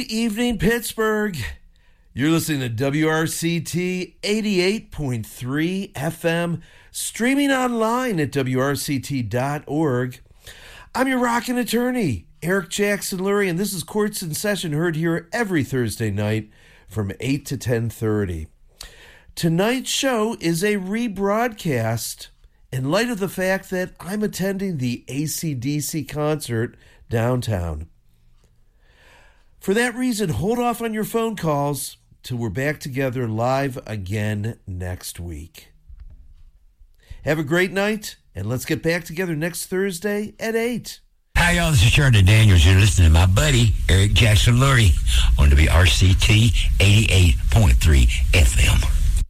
evening, Pittsburgh. You're listening to WRCT 88.3 FM, streaming online at WRCT.org. I'm your rockin' attorney, Eric Jackson Lurie, and this is Courts in Session, heard here every Thursday night from 8 to 10:30. Tonight's show is a rebroadcast in light of the fact that I'm attending the AC/DC concert downtown. For that reason, hold off on your phone calls till we're back together live again next week. Have a great night, and let's get back together next Thursday at 8. Hi, y'all. This is Charlie Daniels. You're listening to my buddy, Eric Jackson Lurie, on WRCT 88.3 FM.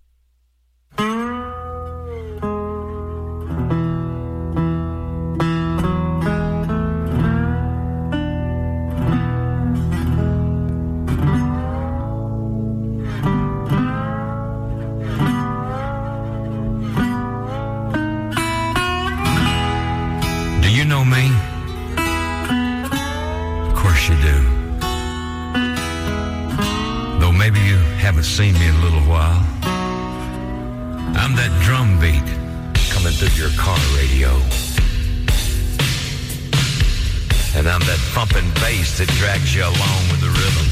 Seen me in a little while. I'm that drum beat coming through your car radio. And I'm that thumping bass that drags you along with the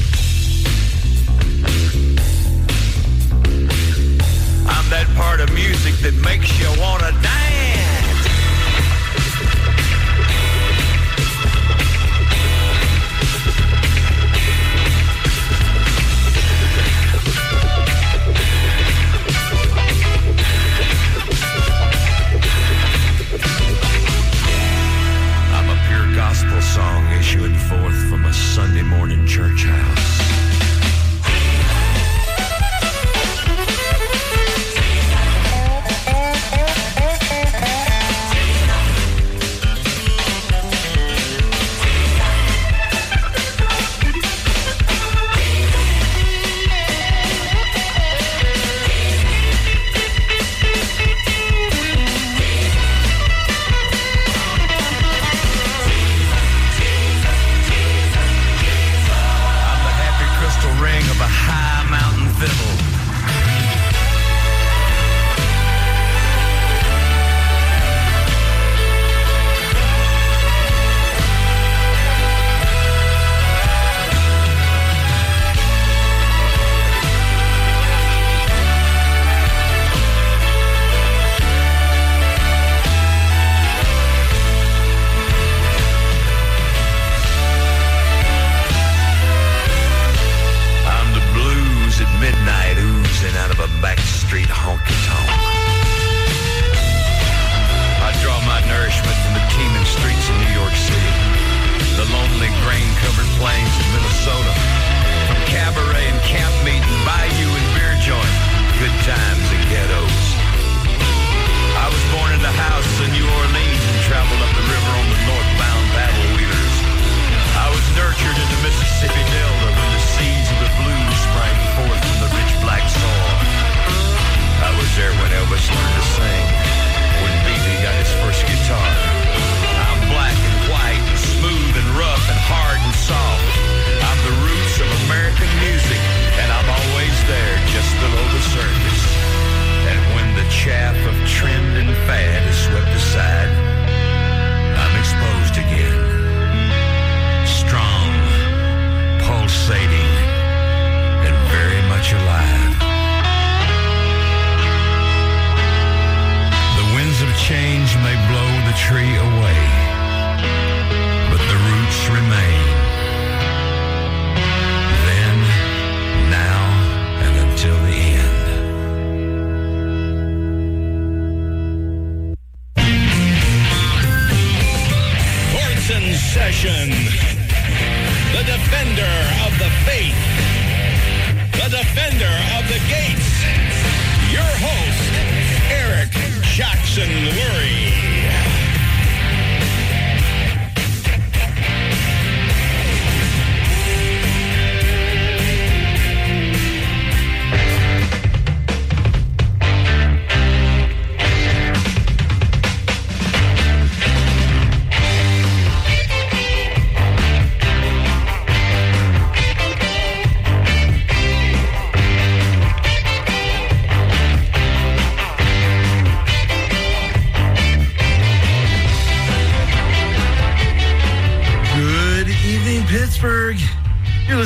rhythm. I'm that part of music that makes you want to dance. Gospel song issuing forth from a Sunday morning church house.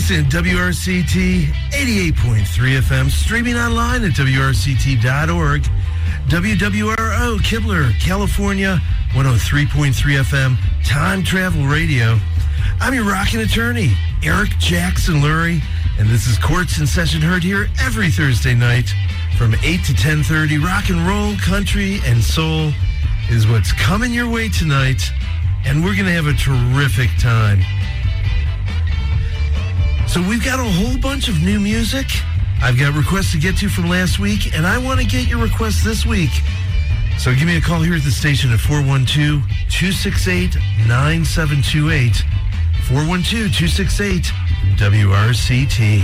listening to WRCT 88.3 FM, streaming online at WRCT.org. WWRO, Kibler, California, 103.3 FM, Time Travel Radio. I'm your rockin' attorney, Eric Jackson Lurie, and this is Courts in Session, heard here every Thursday night from 8 to 10:30. Rock and roll, country, and soul is what's coming your way tonight, and we're going to have a terrific time. So we've got a whole bunch of new music. I've got requests to get to from last week, and I want to get your requests this week. So give me a call here at the station at 412-268-9728. 412-268-WRCT.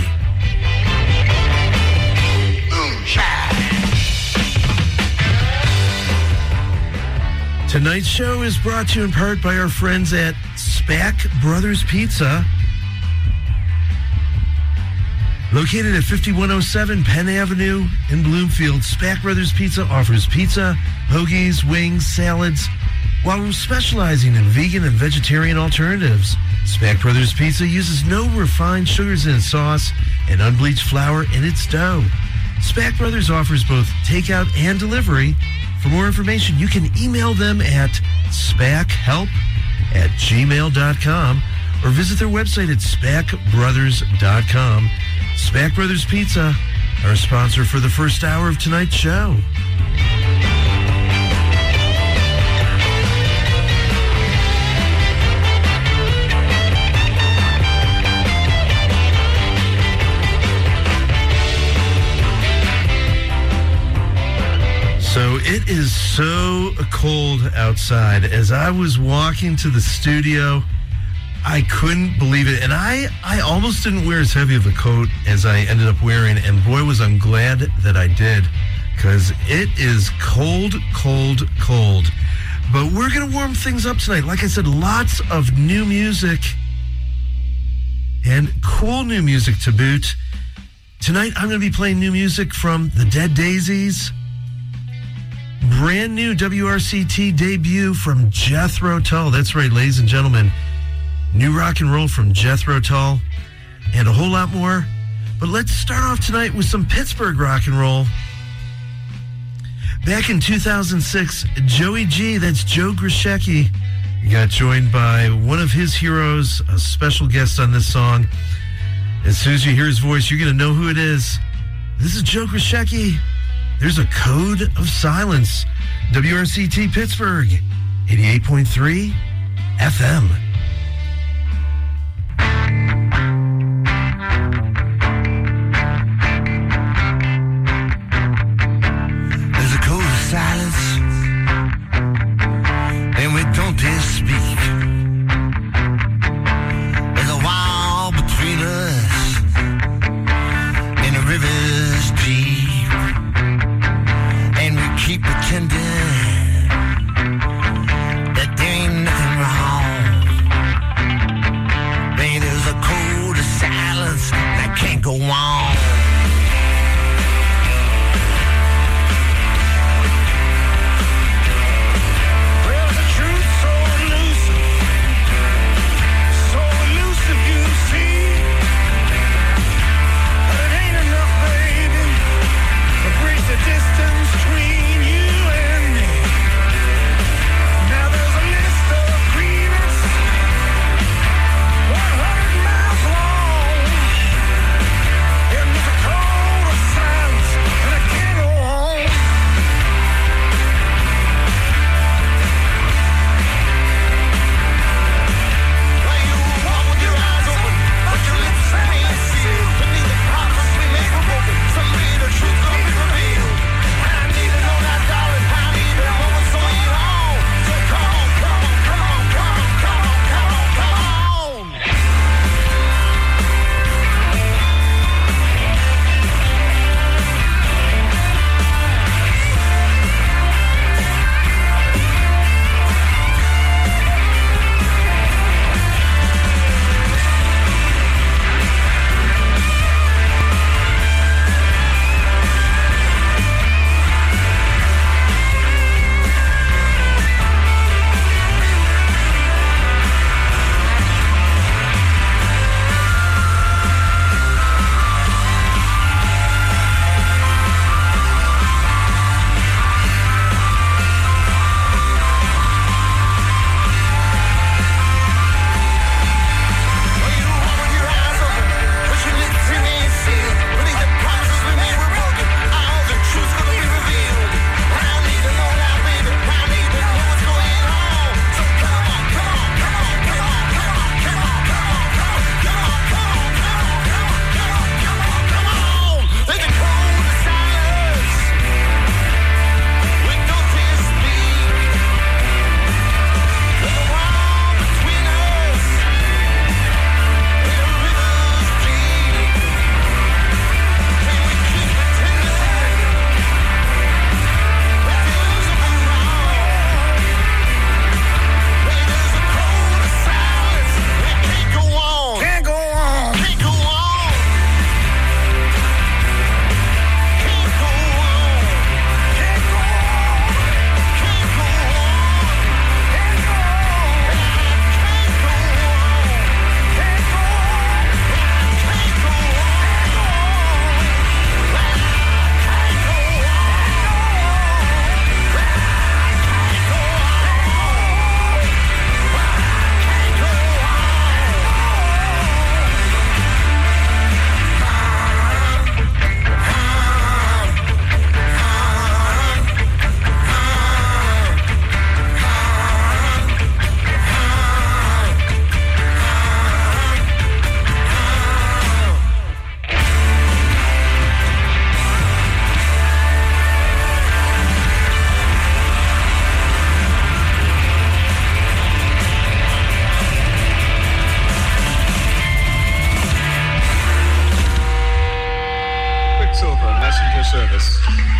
Tonight's show is brought to you in part by our friends at SPAC Brothers Pizza. Located at 5107 Penn Avenue in Bloomfield, SPAC Brothers Pizza offers pizza, hoagies, wings, salads, while specializing in vegan and vegetarian alternatives. SPAC Brothers Pizza uses no refined sugars in its sauce and unbleached flour in its dough. SPAC Brothers offers both takeout and delivery. For more information, you can email them at spachelp@gmail.com or visit their website at spacbrothers.com. SPAC Brothers Pizza, our sponsor for the first hour of tonight's show. So it is so cold outside. As I was walking to the studio, I couldn't believe it. And I almost didn't wear as heavy of a coat as I ended up wearing. And boy, was I'm glad that I did, because it is cold, cold, cold. But we're going to warm things up tonight. Like I said, lots of new music and cool new music to boot. Tonight, I'm going to be playing new music from the Dead Daisies. Brand new WRCT debut from Jethro Tull. That's right, ladies and gentlemen. New rock and roll from Jethro Tull, and a whole lot more. But let's start off tonight with some Pittsburgh rock and roll. Back in 2006, Joey G, that's Joe Grishecki, got joined by one of his heroes, a special guest on this song. As soon as you hear his voice, you're going to know who it is. This is Joe Grishecki. There's a Code of Silence. WRCT Pittsburgh, 88.3 FM. There's a code of silence, and we don't dare speak. There's a wall between us, and the river's deep. And we keep pretending that there ain't nothing wrong. Silver, messenger service.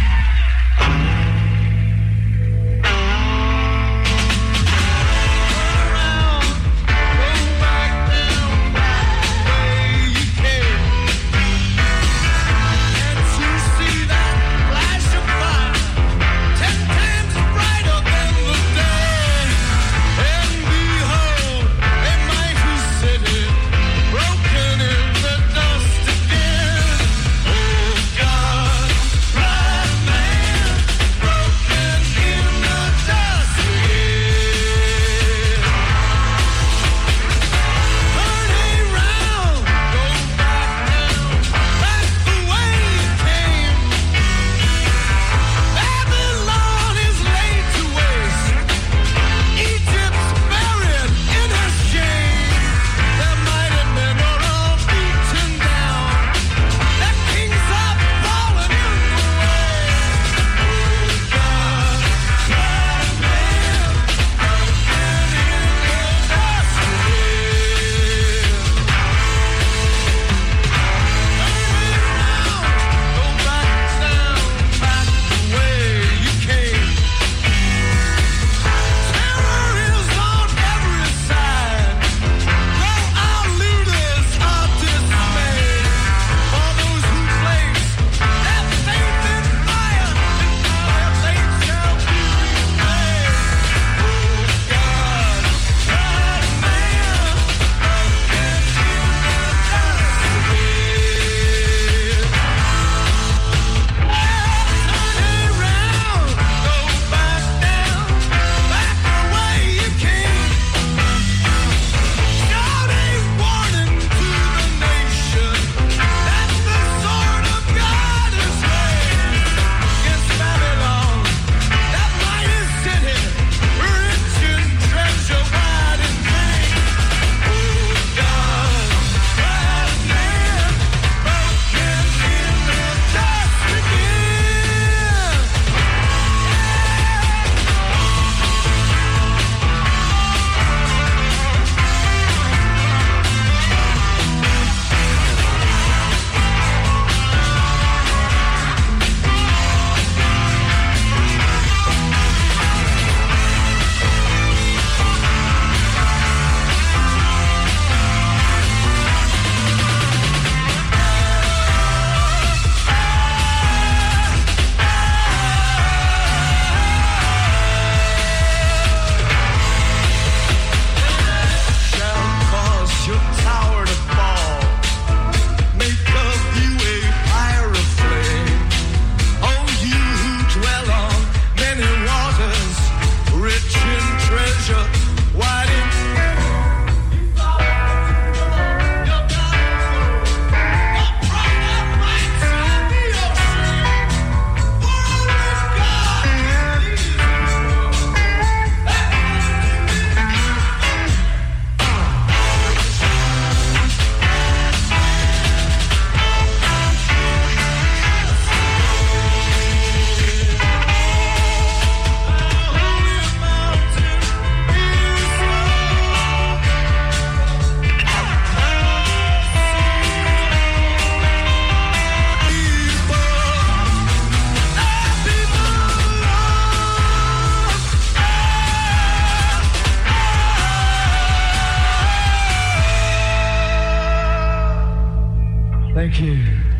Thank you.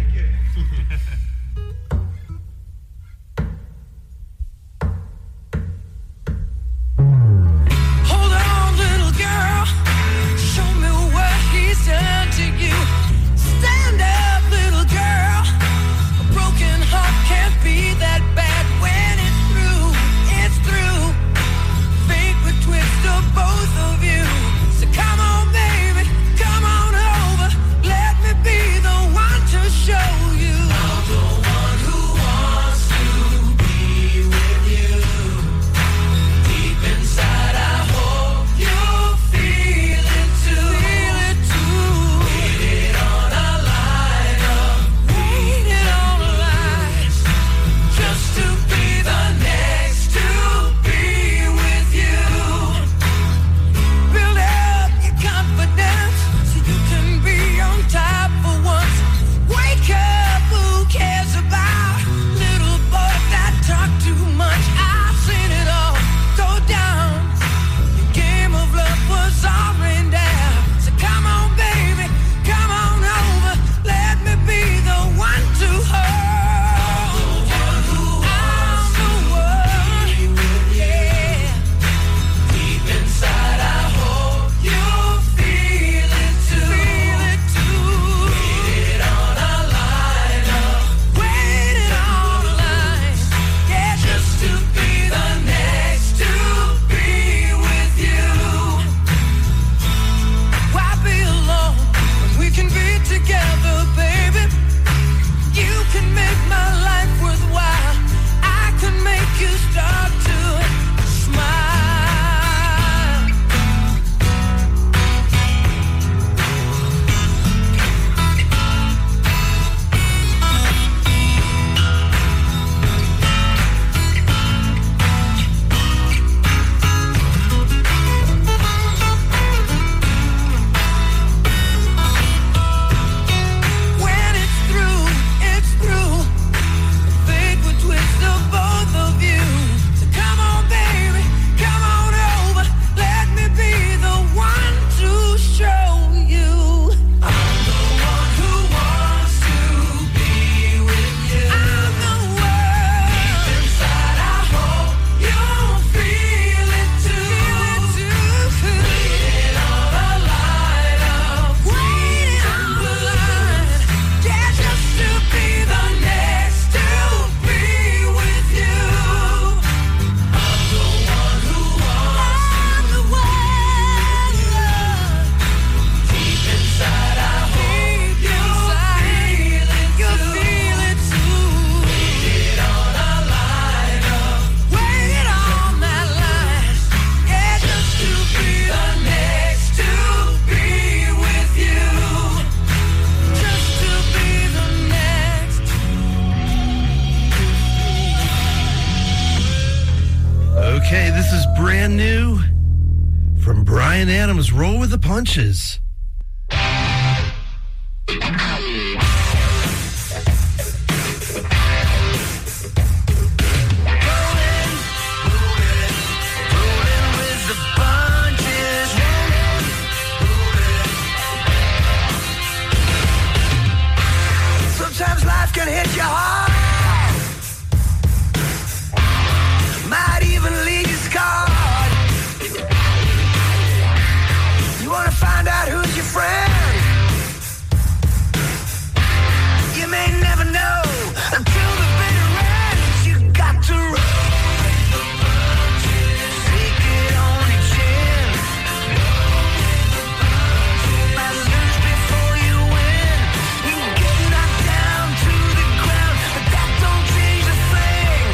Hold on, little girl. Show me what he's done to you. Stand up, little girl. A broken heart can't be that bad when it's through. It's through. Fate would twist of both of you. So come on, baby. Come on over. Let me be the one to Okay, this is brand new from Bryan Adams, Roll with the Punches. Sometimes life can hit you hard. Might even leave you scarred. You wanna find out who's your friend? You may never know until the bitter ends. You got to roll with the punches. Take it on your chin. Might lose before you win. You get knocked down to the ground, but that don't change a thing.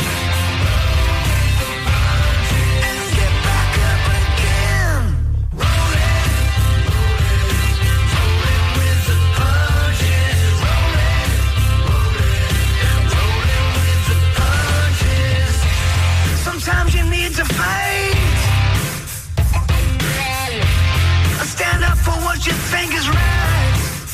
And get back up again. Roll it with the punches. Roll it with the punches. Sometimes you need to fight. Stand up for what you think is right.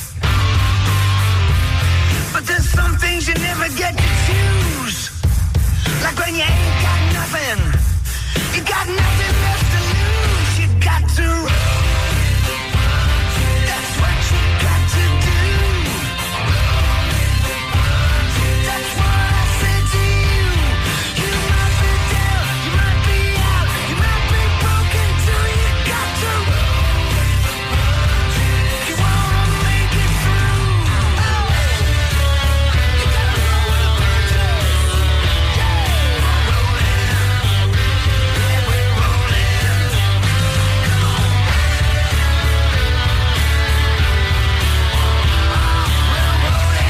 But there's some things you never get to choose. Like when you ain't got nothing. You got nothing left to lose. You got to roll. That's what you got to do. That's what I said to you. You might be down, you might be out, you might be broken too. You got to roll. If you wanna make it through, you gotta roll with the punches. Yeah, rolling, yeah, we're rolling. Come on, we're rolling,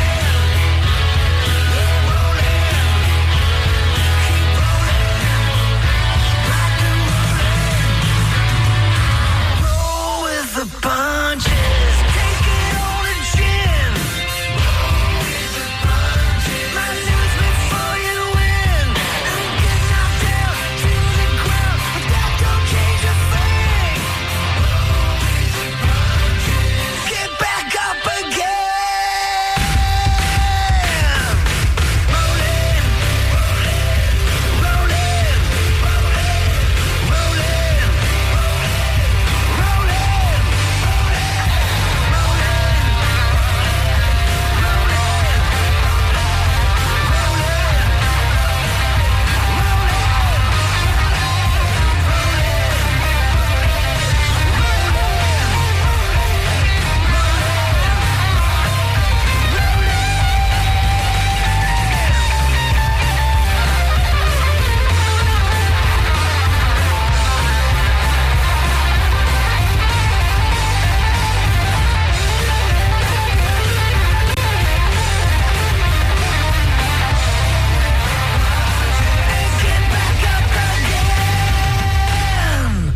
yeah, rolling. Keep rolling, rock and rollin'. Roll with the punches. Take it on the chin. Roll with the punches. Might lose before you win. And get knocked down to the ground, but that don't change a thing. Roll with the punches. Get back up again. Rollin', rollin', rollin', get back up again.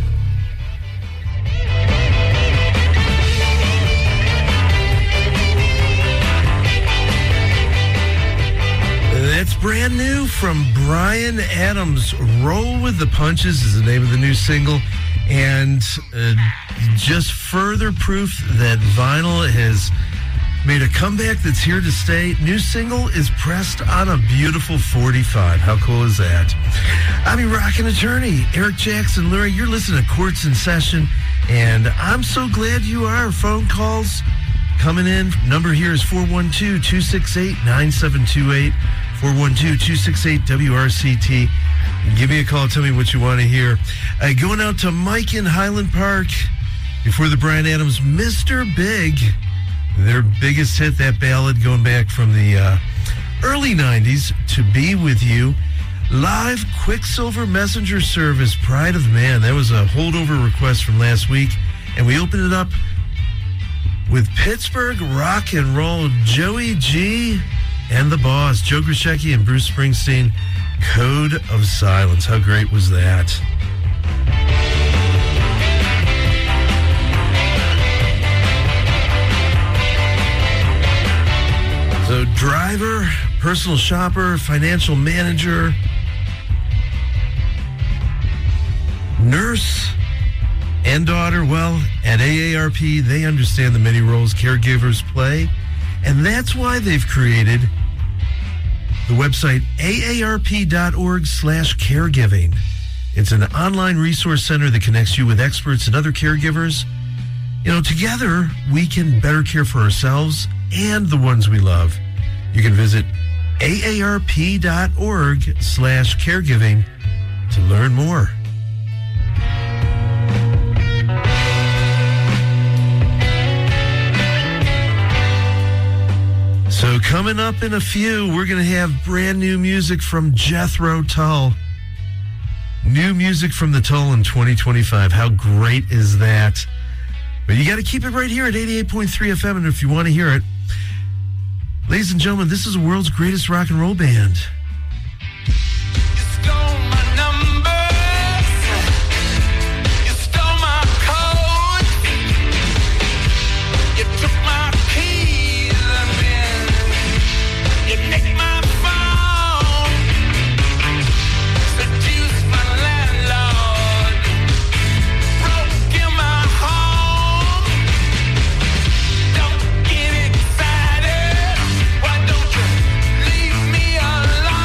That's brand new from Bryan Adams. Roll with the Punches is the name of the new single. And just further proof that vinyl has made a comeback that's here to stay. New single is pressed on a beautiful 45. How cool is that? I'm your rockin' attorney, Eric Jackson Lurie. You're listening to Courts in Session, and I'm so glad you are. Phone calls coming in. Number here is 412-268-9728. 412-268-WRCT. Give me a call. Tell me what you want to hear. Going out to Mike in Highland Park before the Bryan Adams, Mr. Big. Their biggest hit, that ballad going back from the early 90s, To Be With You. Live Quicksilver Messenger Service, Pride of Man. That was a holdover request from last week. And we opened it up with Pittsburgh rock and roll, Joey G and the Boss, Joe Grishecki and Bruce Springsteen, Code of Silence. How great was that? So driver, personal shopper, financial manager, nurse and daughter. Well, at AARP, they understand the many roles caregivers play, and that's why they've created the website aarp.org/caregiving. It's an online resource center that connects you with experts and other caregivers. You know, together we can better care for ourselves and the ones we love. You can visit aarp.org/caregiving to learn more. So coming up in a few, we're going to have brand new music from Jethro Tull. New music from the Tull in 2025. How great is that? But you got to keep it right here at 88.3 FM, and if you want to hear it, ladies and gentlemen, this is the world's greatest rock and roll band. You stole my numbers. You stole my code. You took my keys and then you nicked my phone. Seduced my landlord. Broke in my home. Don't get excited. Why don't you leave me alone?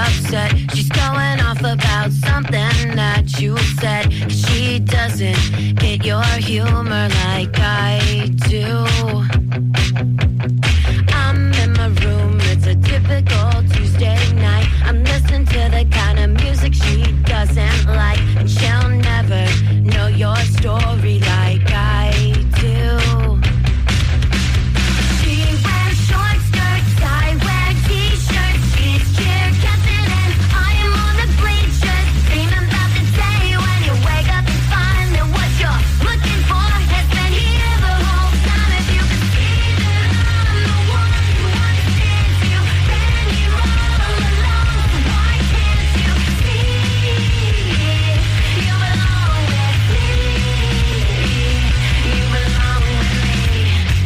upset. She's going off about something that you said. She doesn't get your humor like I do. I'm in my room, it's a typical Tuesday night. I'm listening to the kind of music she doesn't like, and she'll never know your story like I do. She wears short skirts, I wear t-shirts. She's cheer captain and I am on the bleachers, dreaming about the day when you wake up and find that what you're looking for has been here the whole time. If you could see that I'm the one who understands you, then you're all alone. Why can't you see? You belong with me. You belong with me.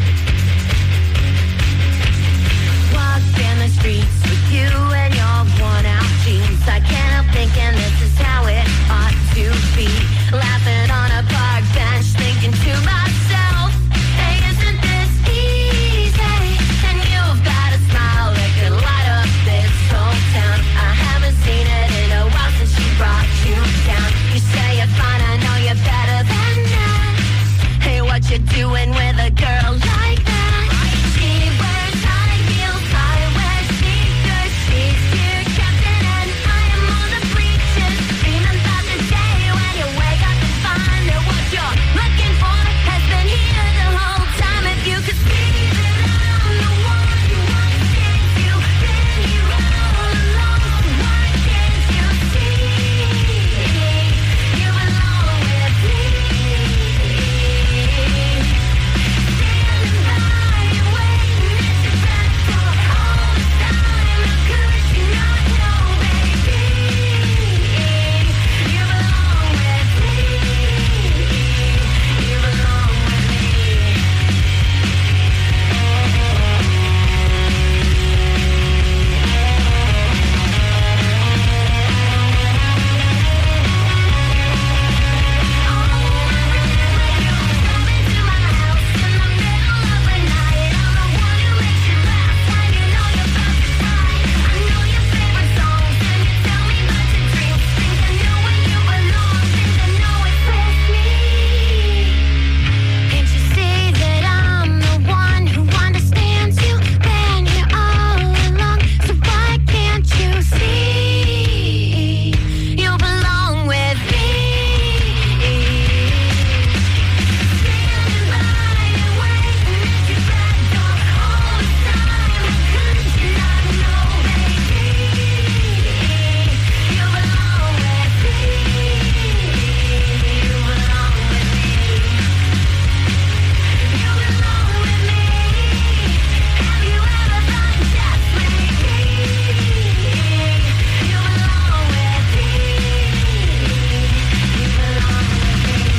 Walk in the streets with you and your worn out jeans. I can't help thinking this is how it ought to be. Laughing on a park bench, thinking to myself, hey, isn't this easy? And you've got a smile that could light up this whole town. I haven't seen it in a while since she brought you down. You say you're fine, I know you're better than that. Hey, what you doing with a girl like that? She wears high heels, I wear sneakers. She's cheer captain and I am on the bleachers, dreaming about the day when you wake up and find that what you're looking for has been here the whole time. If you could see that I'm the one who understands you, then you're all alone. Why can't you see? You belong with me. Standing by and waiting at your back door all the time. How could you not know, baby? You belong with me. You belong with me. Can't you see that I'm the one who understands you? Then you're all alone. So why can't you see? You belong with me. Standing by and waiting at your back door all the time. How could you not know, baby? You belong with me. You belong with me. You belong with me. Have you ever thought just maybe? You belong with me. You belong with me.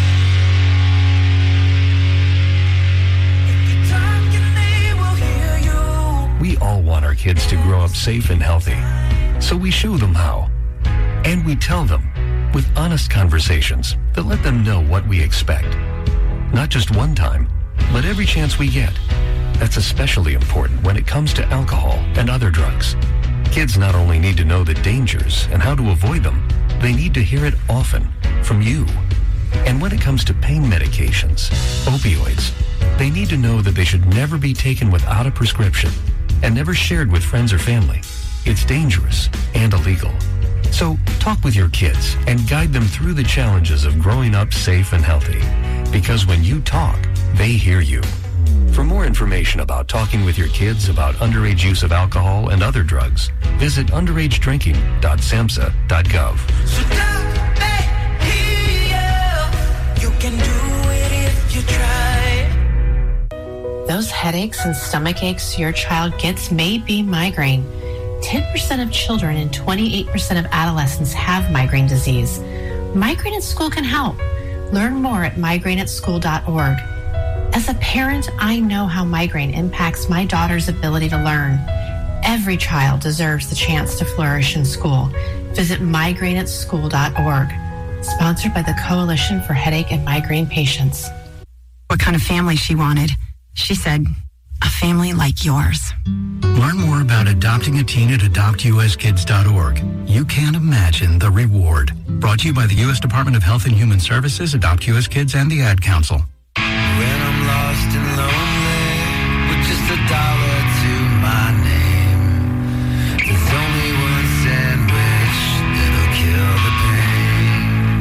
If you talk and they will hear you. We all want our kids to grow up safe and healthy. So we show them how. And we tell them with honest conversations that let them know what we expect. Not just one time, but every chance we get. That's especially important when it comes to alcohol and other drugs. Kids not only need to know the dangers and how to avoid them, they need to hear it often from you. And when it comes to pain medications, opioids, they need to know that they should never be taken without a prescription and never shared with friends or family. It's dangerous and illegal. So talk with your kids and guide them through the challenges of growing up safe and healthy. Because when you talk, they hear you. For more information about talking with your kids about underage use of alcohol and other drugs, visit underagedrinking.samhsa.gov. So don't let here. You can do it if you try. Those headaches and stomach aches your child gets may be migraine. 10% of children and 28% of adolescents have migraine disease. Migraine at School can help. Learn more at migraineatschool.org. As a parent, I know how migraine impacts my daughter's ability to learn. Every child deserves the chance to flourish in school. Visit migraineatschool.org. Sponsored by the Coalition for Headache and Migraine Patients. What kind of family she wanted. She said, a family like yours. Learn more about adopting a teen at adoptuskids.org. You can't imagine the reward. Brought to you by the U.S. Department of Health and Human Services, Adopt U.S. Kids, and the Ad Council. When I'm lost and lonely, with just $1 to my name, there's only one sandwich that'll kill the pain.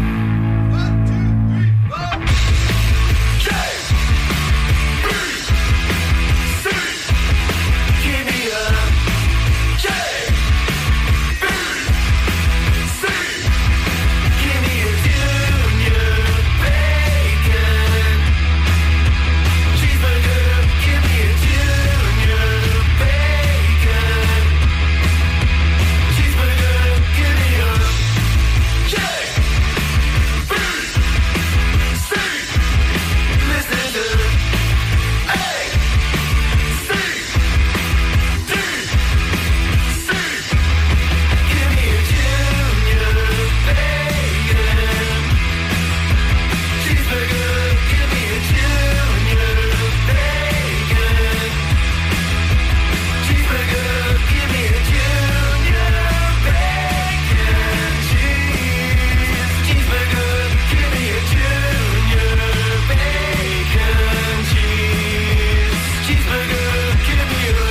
1, 2, 3, 4. J, B, C. Give me a J, B, C. Give me a junior bacon cheeseburger. Give me a junior bacon cheeseburger. Give me a J, B, C. Listen to A, C, D, C. Give me a junior bacon cheeseburger. Give me a junior bacon cheeseburger. Give me a junior bacon cheeseburger. Give me a junior bacon cheeseburger. Give me a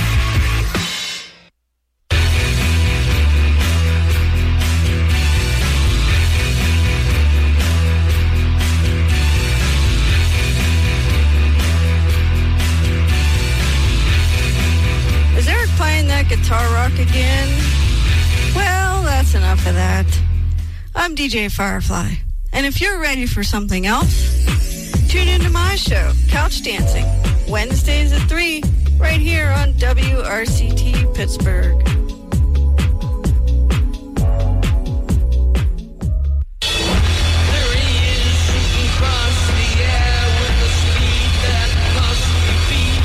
Is Eric playing that guitar rock again? Well, that's enough of that. I'm DJ Firefly. And if you're ready for something else, tune into my show, Couch Dancing, Wednesdays at 3, right here on WRCT Pittsburgh. There he is, shooting across the air with a speed that must be beat.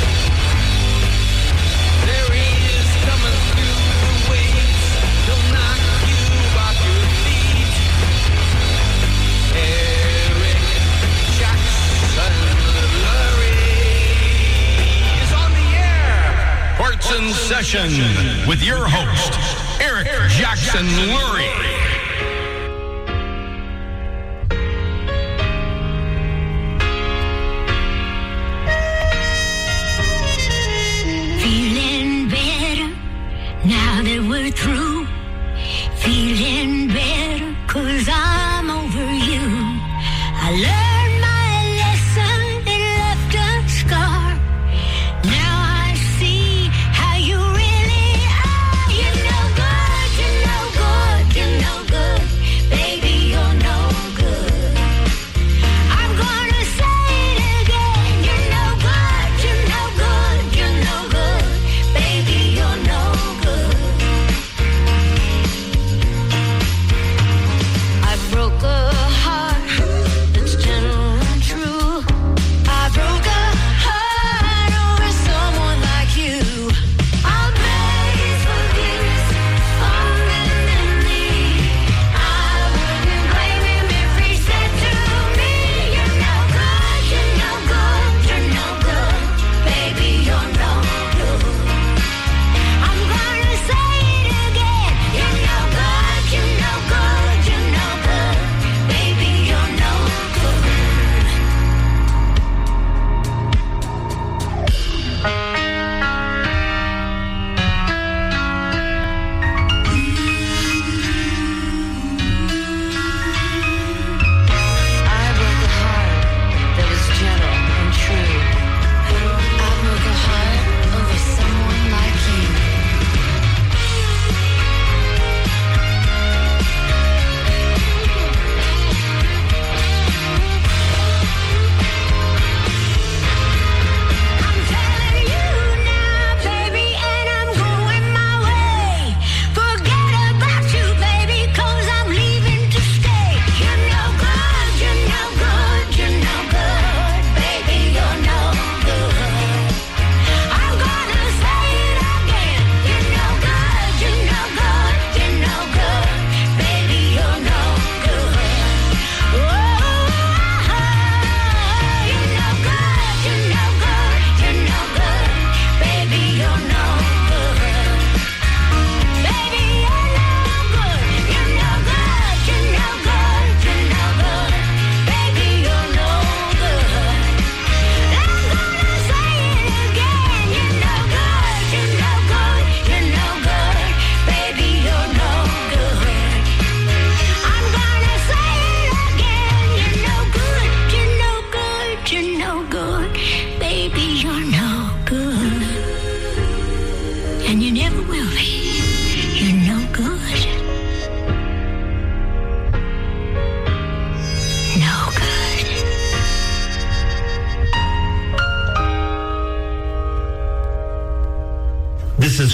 There he is, coming through the waves. He'll knock you off your feet. Eric Jackson Lurie is on the air. Sports in Session with your host, Eric Jackson Lurie. Feeling better now that we're through. Feeling better 'cause I'm over you. I learned my lesson, it left a scar. Now I see how you really are. You're no good, you're no good, you're no good. Baby, you're no good. I'm gonna say it again. You're no good, you're no good, you're no good. Baby, you're no good.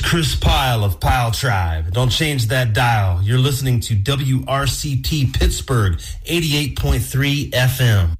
Chris Pyle of Pyle Tribe. Don't change that dial. You're listening to WRCT Pittsburgh, 88.3 FM.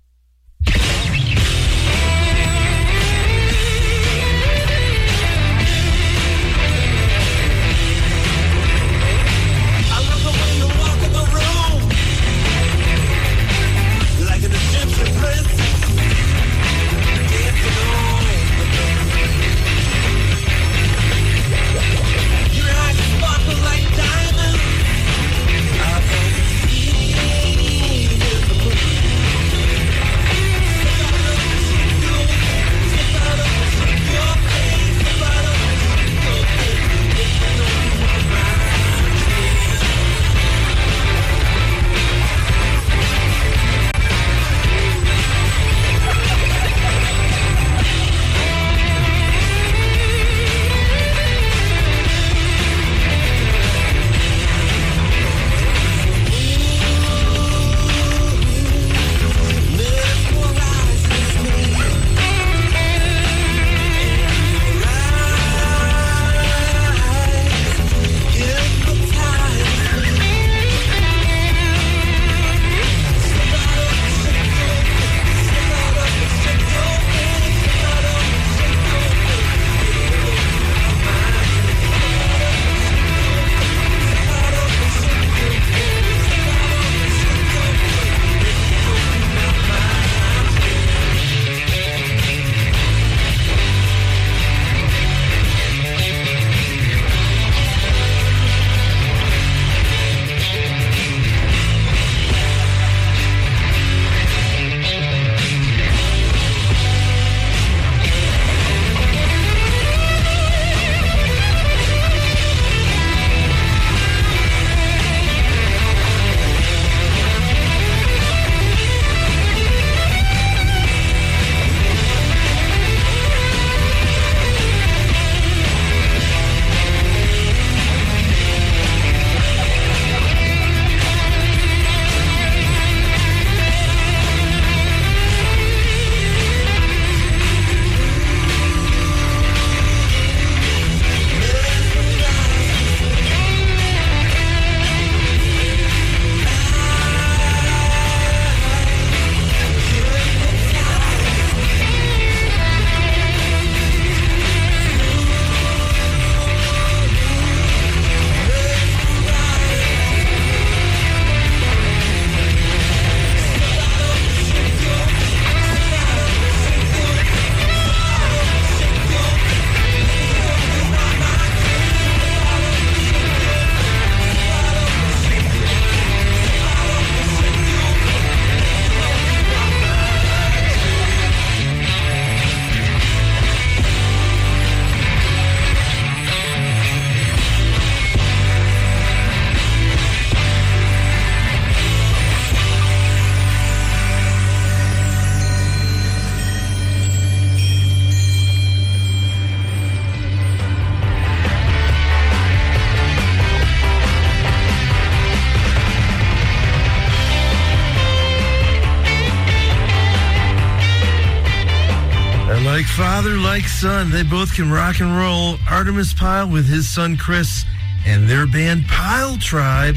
Like father, like son, they both can rock and roll. Artemis Pyle with his son Chris and their band Pyle Tribe.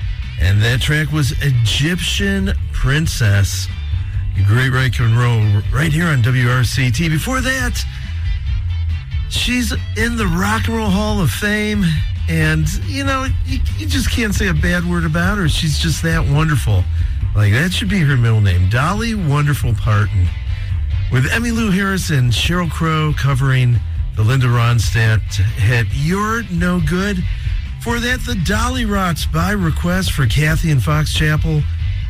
And that track was Egyptian Princess. Great rock and roll right here on WRCT. Before that, she's in the Rock and Roll Hall of Fame. And, you know, you just can't say a bad word about her. She's just that wonderful. Like, that should be her middle name. Dolly Wonderful Parton. With Emmylou Harris and Sheryl Crow covering the Linda Ronstadt hit You're No Good. For that, the Dolly Rots by request for Kathy and Fox Chapel,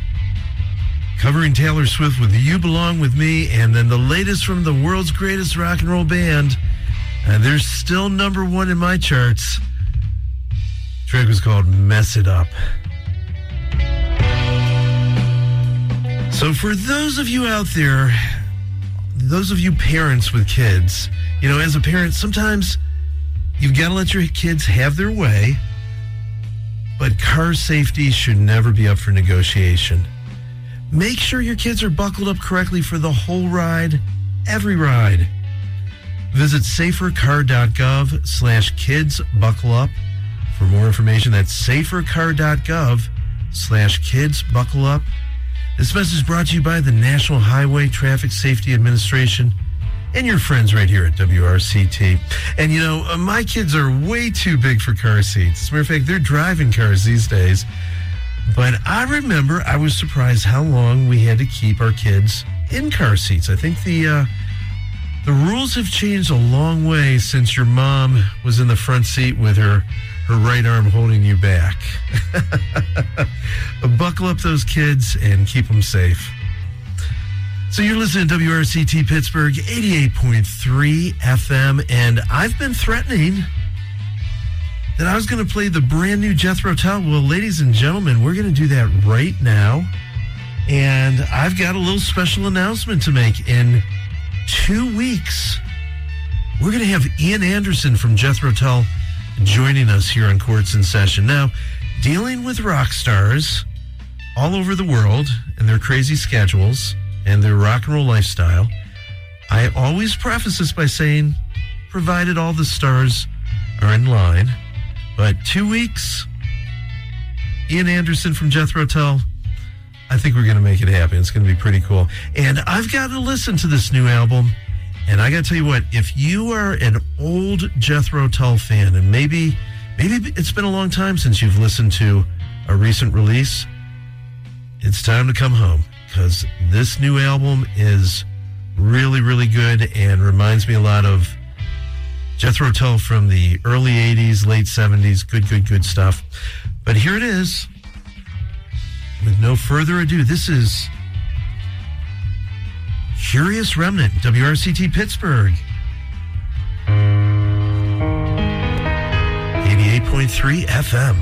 covering Taylor Swift with You Belong With Me, and then the latest from the world's greatest rock and roll band. They're still number one in my charts. The track was called Mess It Up. So for those of you out there, those of you parents with kids, you know, as a parent, sometimes you've got to let your kids have their way, but car safety should never be up for negotiation. Make sure your kids are buckled up correctly for the whole ride, every ride. Visit safercar.gov/kidsbuckleup for more information. That's safercar.gov/kidsbuckleup. This message brought to you by the National Highway Traffic Safety Administration and your friends right here at WRCT. And, you know, my kids are way too big for car seats. As a matter of fact, they're driving cars these days. But I remember I was surprised how long we had to keep our kids in car seats. I think the rules have changed a long way since your mom was in the front seat with her right arm holding you back. Buckle up those kids and keep them safe. So you're listening to WRCT Pittsburgh, 88.3 FM, and I've been threatening that I was going to play the brand new Jethro Tull. Well, ladies and gentlemen, we're going to do that right now. And I've got a little special announcement to make. In 2 weeks, we're going to have Ian Anderson from Jethro Tull joining us here on Courts in Session. Now, dealing with rock stars all over the world and their crazy schedules and their rock and roll lifestyle, I always preface this by saying, provided all the stars are in line. But 2 weeks, Ian Anderson from Jethro Tull, I think we're going to make it happen. It's going to be pretty cool. And I've got to listen to this new album. And I got to tell you what, if you are an old Jethro Tull fan, and maybe it's been a long time since you've listened to a recent release, it's time to come home, because this new album is really, really good and reminds me a lot of Jethro Tull from the early 80s, late 70s. Good stuff. But here it is. With no further ado, this is Curious Remnant, WRCT Pittsburgh. 88.3 FM.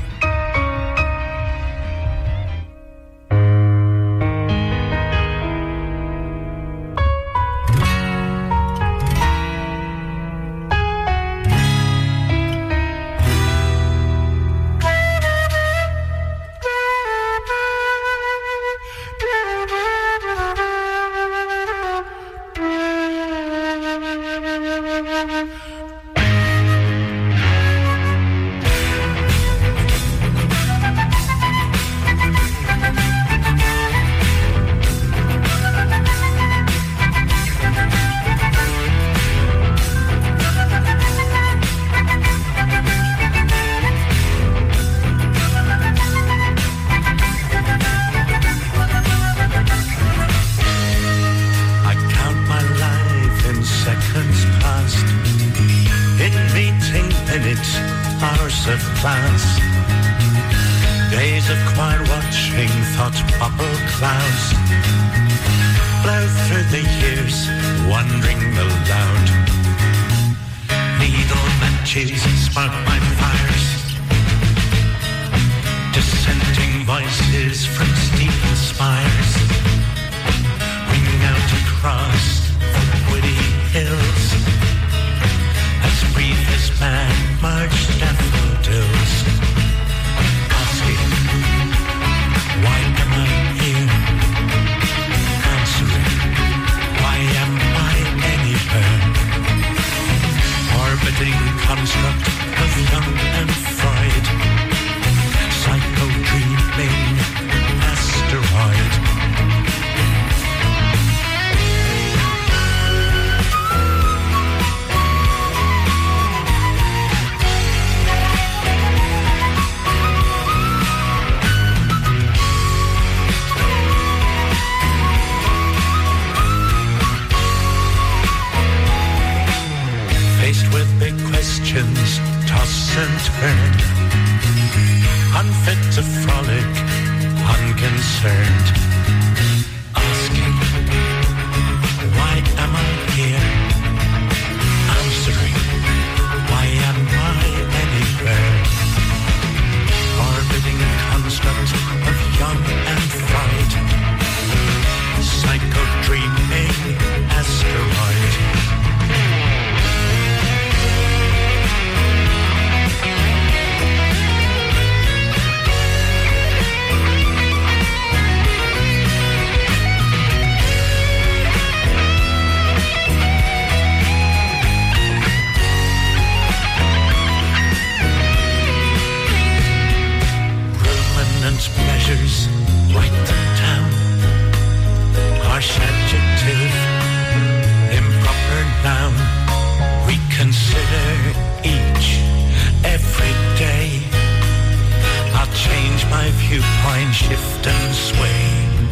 letters, write them down. Harsh adjective, improper noun. Reconsider each, every day. I'll change my viewpoint, shift and sway.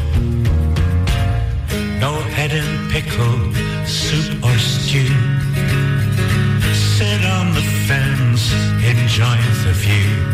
No head and pickle, soup or stew. Sit on the fence, enjoy the view.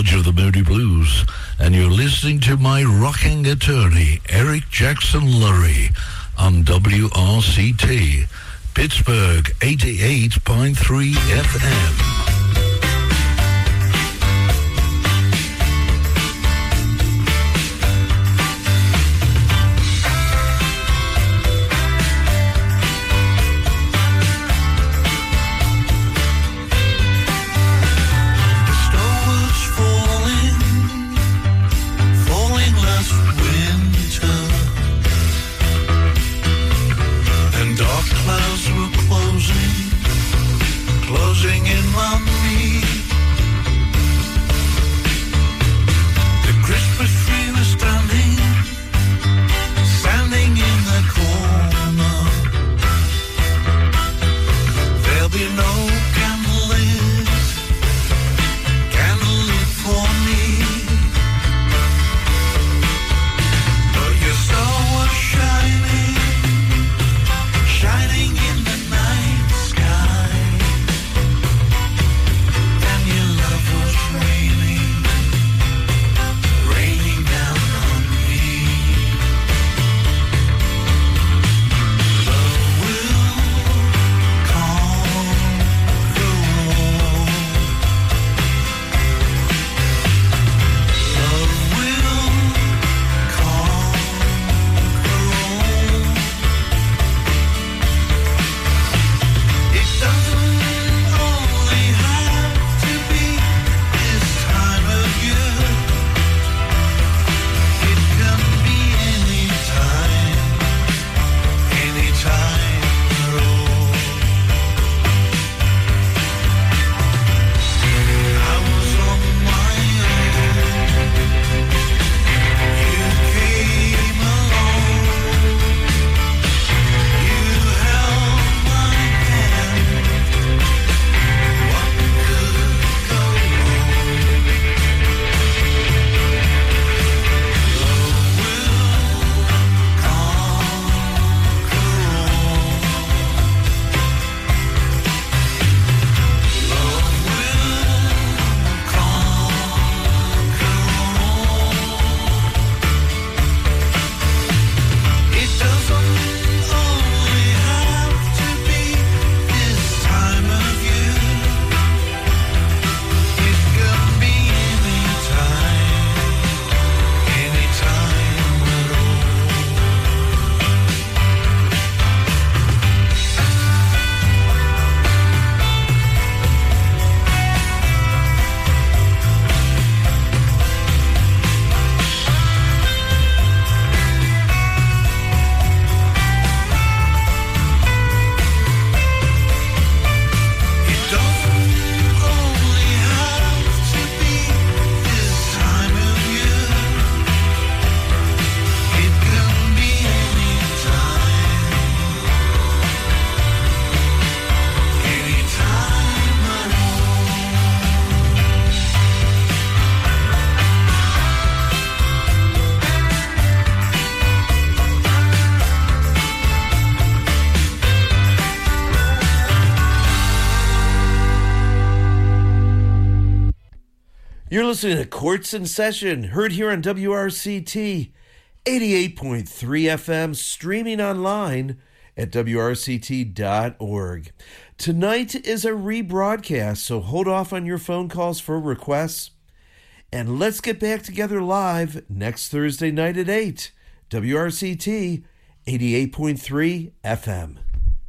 Judge of the Moody Blues, and you're listening to my rocking attorney, Eric Jackson Lurie, on WRCT, Pittsburgh 88.3 FM. Closing in on me. The Christmas tree was standing in the corner. There'll be no candlelit for me. But your star was shining in the night sky. Raining down on me. Love will conquer all. Love will conquer all. It doesn't only have to be this time of year. It can be any time at all. I was on my own. You came along. You held my hand. What could go wrong? Love will conquer all. Love will conquer all. It doesn't only have to be this time of year. It can be any time at all. It doesn't only have to be this time of year. It can be any time at all. You're listening to Courts in Session, heard here on WRCT 88.3 FM, streaming online at WRCT.org. Tonight is a rebroadcast, so hold off on your phone calls for requests. And let's get back together live next Thursday night at 8, WRCT 88.3 FM.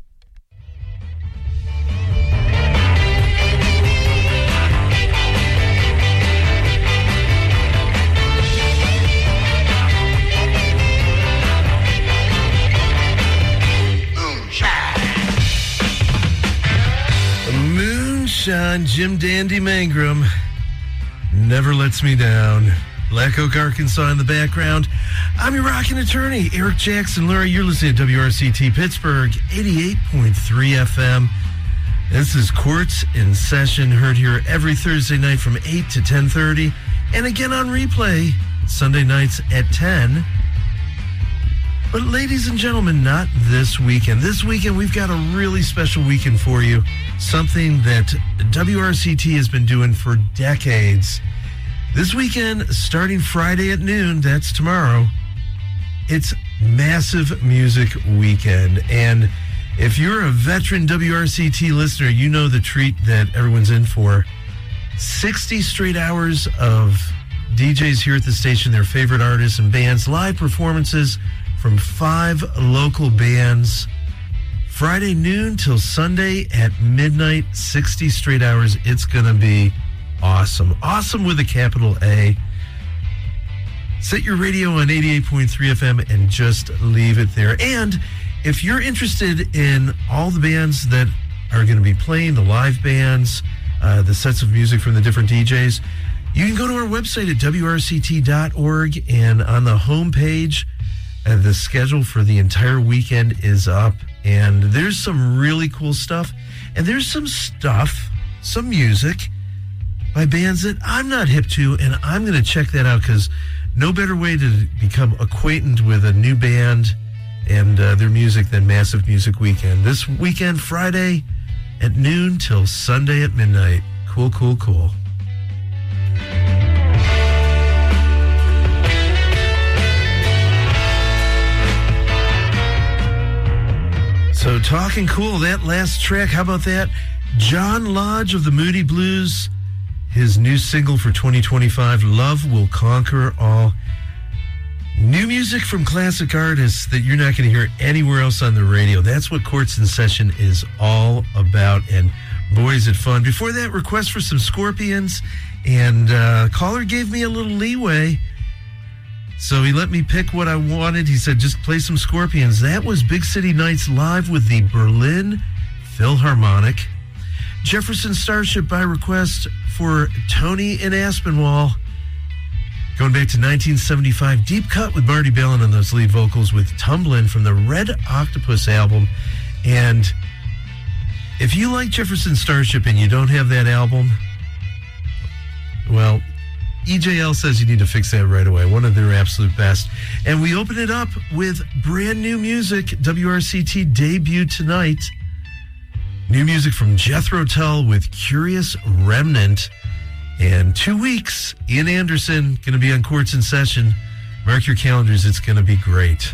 Moonshine, Jim Dandy Mangrum, never lets me down. Black Oak, Arkansas in the background. I'm your rockin' attorney, Eric Jackson Lurie. You're listening to WRCT Pittsburgh, 88.3 FM. This is Courts in Session, heard here every Thursday night from 8 to 10:30, and again on replay Sunday nights at 10. But ladies and gentlemen, not this weekend. This weekend, we've got a really special weekend for you. Something that WRCT has been doing for decades. This weekend, starting Friday at noon, that's tomorrow, it's Massive Music Weekend. And if you're a veteran WRCT listener, you know the treat that everyone's in for. 60 straight hours of DJs here at the station, their favorite artists and bands, live performances from 5 local bands. Friday noon till Sunday at midnight, 60 straight hours. It's going to be awesome. Awesome with a capital A. Set your radio on 88.3 FM and just leave it there. And if you're interested in all the bands that are going to be playing, the live bands, the sets of music from the different DJs, you can go to our website at WRCT.org, and on the homepage, the schedule for the entire weekend is up, and there's some really cool stuff, and there's some music by bands that I'm not hip to, and I'm going to check that out, because no better way to become acquainted with a new band and their music than Massive Music Weekend. This weekend, Friday at noon till Sunday at midnight. Cool, cool, cool. So talking cool, that last track, how about that? John Lodge of the Moody Blues, his new single for 2025, Love Will Conquer All. New music from classic artists that you're not going to hear anywhere else on the radio. That's what Courts in Session is all about, and boy, is it fun. Before that, request for some Scorpions, and caller gave me a little leeway, so he let me pick what I wanted. He said, just play some Scorpions. That was Big City Nights live with the Berlin Philharmonic. Jefferson Starship by request for Tony in Aspinwall. Going back to 1975, deep cut with Marty Balin on those lead vocals with Tumblin' from the Red Octopus album. And if you like Jefferson Starship and you don't have that album, well, EJL says you need to fix that right away. One of their absolute best. And we open it up with brand new music. WRCT debuted tonight. New music from Jethro Tull with Curious Remnant. And 2 weeks, Ian Anderson going to be on Courts in Session. Mark your calendars. It's going to be great.